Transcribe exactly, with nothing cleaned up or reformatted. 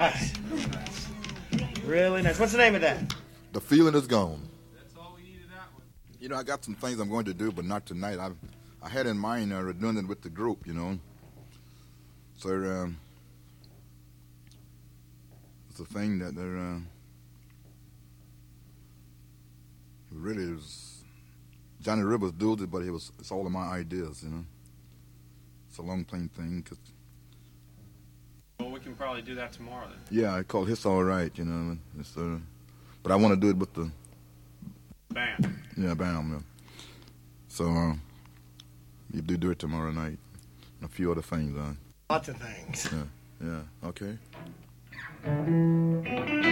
nice. Really nice. What's the name of that? The Feeling Is Gone. That's all we needed that one. You know, I got some things I'm going to do, but not tonight. I I had in mind uh, redundant with the group, you know. So um, it's a thing that they're uh, really is. Johnny Rivers does it, but it was it's all of my ideas, you know. It's a long plain thing. Cause, well, we can probably do that tomorrow then. yeah, I call It's All Right, you know. It's, uh, but I want to do it with the band. Yeah, band. Yeah. So uh, you do do it tomorrow night. And a few other things. Uh, Lots of things. Yeah, yeah, okay.